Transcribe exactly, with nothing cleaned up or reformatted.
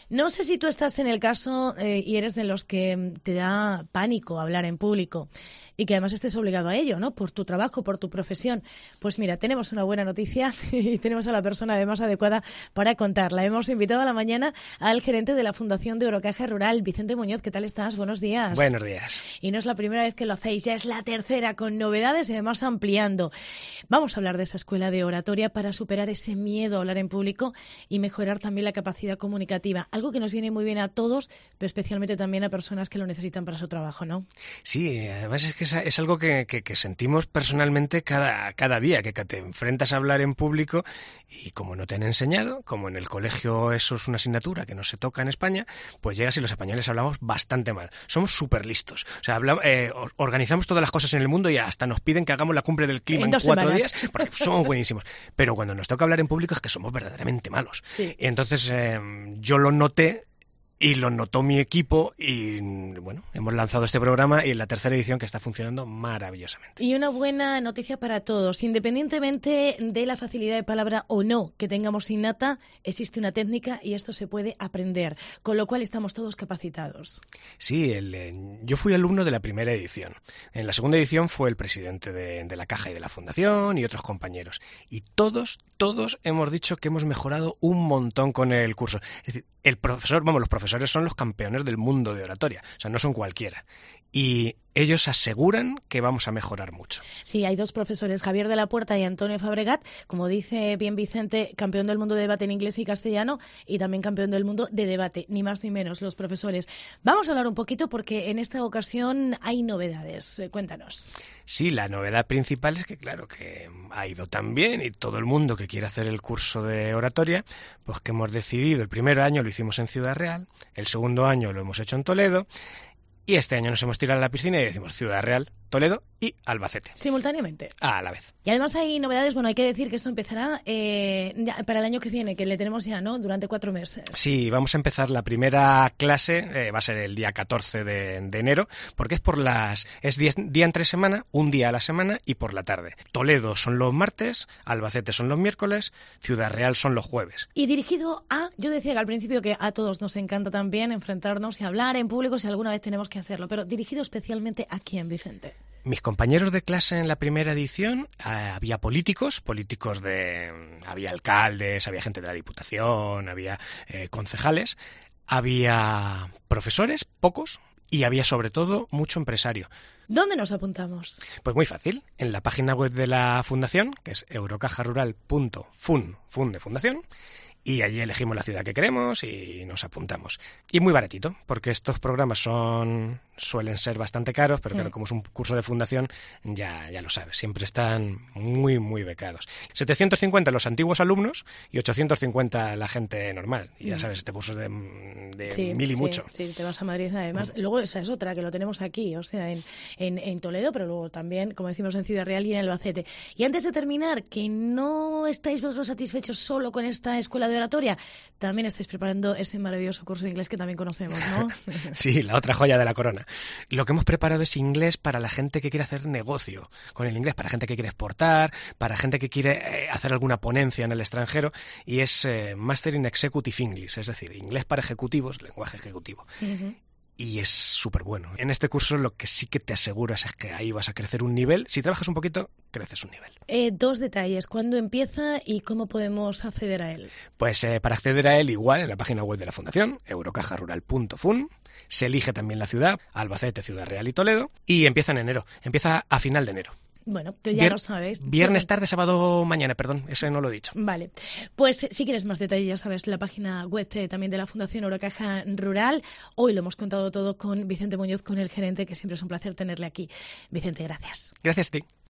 No sé si tú estás en el caso eh, y eres de los que te da pánico hablar en público y que además estés obligado a ello, ¿no? Por tu trabajo, por tu profesión. Pues mira, tenemos una buena noticia y tenemos a la persona además adecuada para contarla. Hemos invitado a la mañana al gerente de la Fundación de Eurocaja Rural, Vicente Muñoz. ¿Qué tal estás? Buenos días. Buenos días. Y no es la primera vez que lo hacéis, ya es la tercera, con novedades y además ampliando. Vamos a hablar de esa escuela de oratoria para superar ese miedo a hablar en público y mejorar también la capacidad comunicativa. Algo que nos viene muy bien a todos, pero especialmente también a personas que lo necesitan para su trabajo, ¿no? Sí, además es que es algo que, que, que sentimos personalmente cada, cada día, que te enfrentas a hablar en público y como no te han enseñado, como en el colegio eso es una asignatura que no se toca en España, pues llegas y los españoles hablamos bastante mal. Somos súper listos. O sea, hablamos, eh, organizamos todas las cosas en el mundo y hasta nos piden que hagamos la cumbre del clima en, en cuatro semanas. días, porque somos buenísimos. Pero cuando nos toca hablar en público es que somos verdaderamente malos. Sí. Y entonces eh, yo lo noté y lo notó mi equipo y bueno, hemos lanzado este programa y en la tercera edición que está funcionando maravillosamente. Y una buena noticia para todos, independientemente de la facilidad de palabra o no que tengamos innata, existe una técnica y esto se puede aprender, con lo cual estamos todos capacitados. Sí, el, eh, yo fui alumno de la primera edición. En la segunda edición fue el presidente de, de la Caja y de la Fundación y otros compañeros. Y todos, todos hemos dicho que hemos mejorado un montón con el curso. Es decir, el profesor, vamos, los profesores son los campeones del mundo de oratoria, o sea, no son cualquiera. Y ellos aseguran que vamos a mejorar mucho. Sí, hay dos profesores, Javier de la Puerta y Antonio Fabregat, como dice bien Vicente, campeón del mundo de debate en inglés y castellano y también campeón del mundo de debate, ni más ni menos los profesores. Vamos a hablar un poquito porque en esta ocasión hay novedades. Cuéntanos. Sí, la novedad principal es que claro que ha ido tan bien y todo el mundo que quiere hacer el curso de oratoria, pues que hemos decidido, el primer año lo hicimos en Ciudad Real, el segundo año lo hemos hecho en Toledo, y este año nos hemos tirado a la piscina y decimos Ciudad Real, Toledo y Albacete. Simultáneamente. A la vez. Y además hay novedades, bueno, hay que decir que esto empezará eh, ya para el año que viene, que le tenemos ya, ¿no? Durante cuatro meses. Sí, vamos a empezar la primera clase, eh, va a ser el día catorce de, de enero, porque es por las, es diez, día entre semana, un día a la semana y por la tarde. Toledo son los martes, Albacete son los miércoles, Ciudad Real son los jueves. Y dirigido a, yo decía que al principio que a todos nos encanta también enfrentarnos y hablar en público si alguna vez tenemos que hacerlo, pero dirigido especialmente a quién, Vicente. Mis compañeros de clase en la primera edición, eh, había políticos, políticos de... había alcaldes, había gente de la Diputación, había eh, concejales, había profesores, pocos, y había sobre todo mucho empresario. ¿Dónde nos apuntamos? Pues muy fácil, en la página web de la Fundación, que es eurocajarural punto fun, fun de fundación, y allí elegimos la ciudad que queremos y nos apuntamos. Y muy baratito, porque estos programas son suelen ser bastante caros, pero claro, como es un curso de fundación, ya, ya lo sabes, siempre están muy, muy becados. setecientos cincuenta los antiguos alumnos y ochocientos cincuenta la gente normal. Y ya sabes, este curso de, de sí, mil y sí, mucho. Sí, te vas a Madrid además. Mm. Luego esa es otra, que lo tenemos aquí, o sea, en, en, en Toledo, pero luego también, como decimos, en Ciudad Real y en Albacete. Y antes de terminar, que no estáis vosotros satisfechos solo con esta escuela de oratoria, también estáis preparando ese maravilloso curso de inglés que también conocemos, ¿no? Sí, la otra joya de la corona. Lo que hemos preparado es inglés para la gente que quiere hacer negocio con el inglés, para gente que quiere exportar, para gente que quiere eh, hacer alguna ponencia en el extranjero, y es eh, Master in Executive English, es decir, inglés para ejecutivos, lenguaje ejecutivo. Uh-huh. Y es súper bueno. En este curso lo que sí que te aseguras es que ahí vas a crecer un nivel. Si trabajas un poquito, creces un nivel. Eh, dos detalles. ¿Cuándo empieza y cómo podemos acceder a él? Pues eh, para acceder a él igual en la página web de la Fundación, eurocajarural punto fun. Se elige también la ciudad, Albacete, Ciudad Real y Toledo. Y empieza en enero. Empieza a final de enero. Bueno, tú ya Vier- lo sabes. Viernes tarde, sábado mañana, perdón, ese no lo he dicho. Vale, pues si quieres más detalles, ya sabes, la página web también de la Fundación Eurocaja Rural. Hoy lo hemos contado todo con Vicente Muñoz, con el gerente, que siempre es un placer tenerle aquí. Vicente, gracias. Gracias a ti.